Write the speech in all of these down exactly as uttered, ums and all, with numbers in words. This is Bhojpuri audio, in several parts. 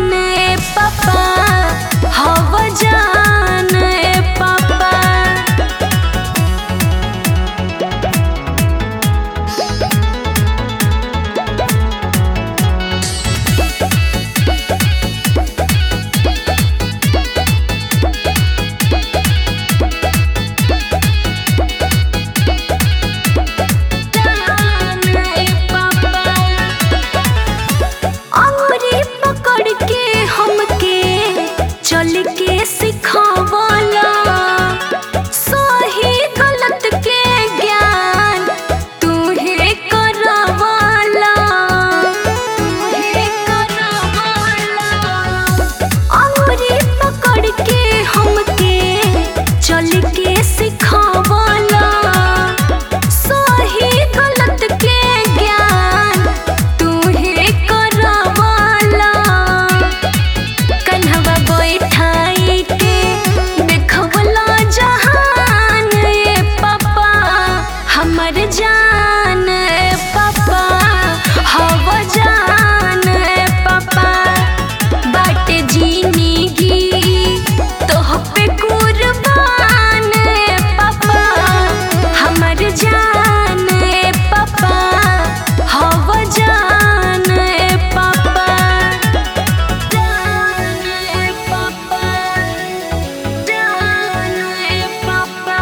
जान ए पापा, हव जान ए पापा। चल के सिखावला सही गलत के ज्ञान तूहे करवाला, तूहे करवाला। अंगुरी पकड़ के हमके चल के सिखावला सही गलत के ज्ञान तूहे करवाला। कन्हवा बैठाई के देखवला जहान ए पापा, हमर जान ए पापा, हव जान ए पापा। बाटे जिंदगी तोह पे कुर्बान ए पापा, हमर जान ए पापा, हव जान ए पापा। जान ए पापा, जान ए पापा।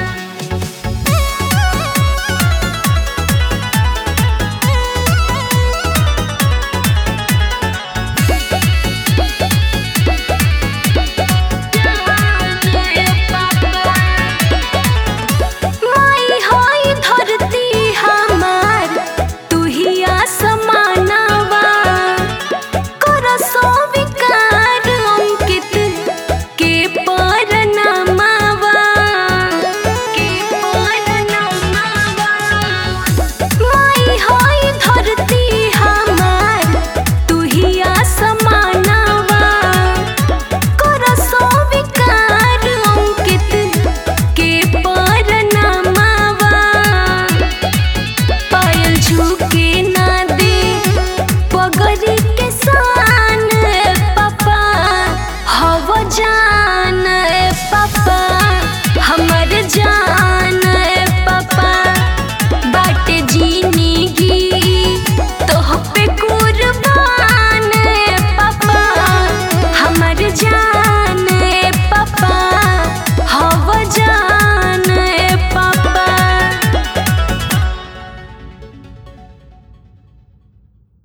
माई होई धरती हमार, तू ही आसमानवा। कर स्वीकार अंकित के परनामवा, के परनामवा। माई होई धरती हमार, तू ही आसमानवा। कर स्वीकार अंकित के परनामवा। पायल झुके